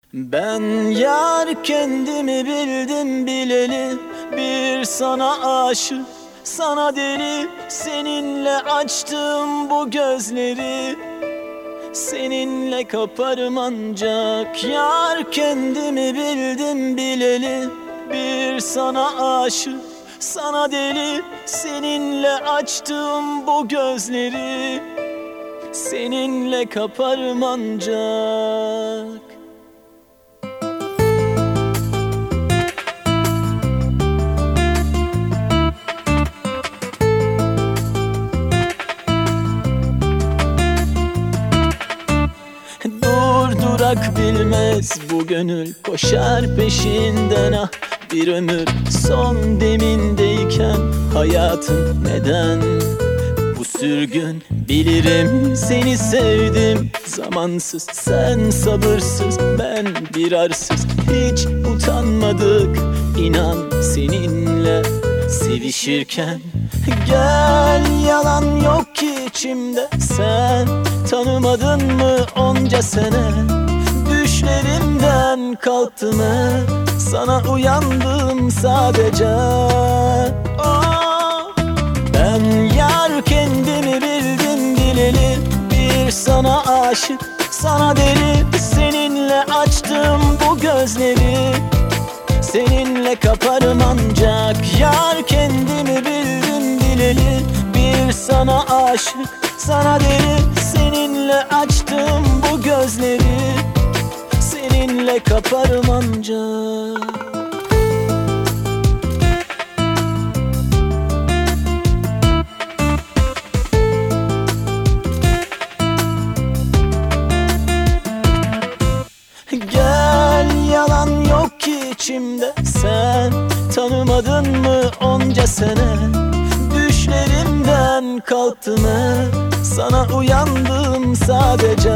Ben yar kendimi bildim bileli, bir sana aşık, sana deli. Seninle açtım bu gözleri, seninle kaparım ancak. Yar kendimi bildim bileli, bir sana aşık, sana deli. Seninle açtım bu gözleri, seninle kaparım ancak. Durdurak bilmez bu gönül, koşar peşinden ah bir ömür. Son demindeyken hayatım neden bu sürgün? Bilirim seni sevdim zamansız, sen sabırsız, ben bir arsız. Hiç utanmadık inan seninle sevişirken. Gel, yalan yok ki içimde, sen tanımadın mı onca sene? Düşlerimden kalktım hep, sana uyandım sadece. Oh, ben yar kendimi bildim bileli, bir sana aşık, sana deli. Seninle açtım bu gözleri, seninle kaparım ancak. Yar kendimi bildim bileli, bir sana aşık, sana deli. Seninle açtım bu gözleri, seninle kaparım ancak. Gel, yalan yok ki içimde, sen tanımadın mı onca sene? Düşlerimden kalktım hep, sana uyandım sadece.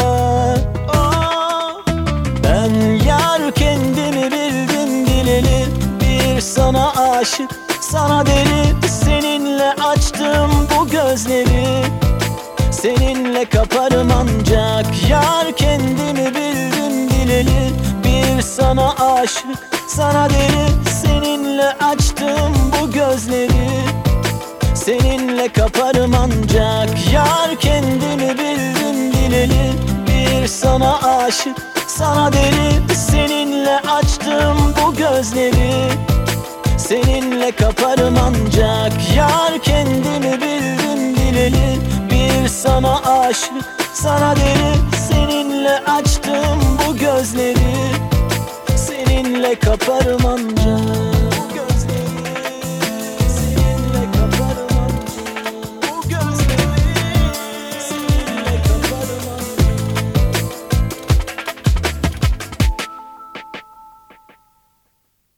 Oh, ben yar kendimi bildim bileli, bir sana aşık, sana deli. Seninle açtım bu gözleri, seninle kaparım ancak. Yar kendimi bildim bileli, bir sana aşık, sana deli. Seninle açtım bu gözleri, seninle kaparım ancak. Yar kendimi bildim bileli, bir sana aşık, sana deli. Seninle açtım bu gözleri, seninle kaparım ancak. Yar kendimi bildim bileli, bir sana aşık, sana deli. Seninle açtım bu gözleri, seninle kaparım ancak.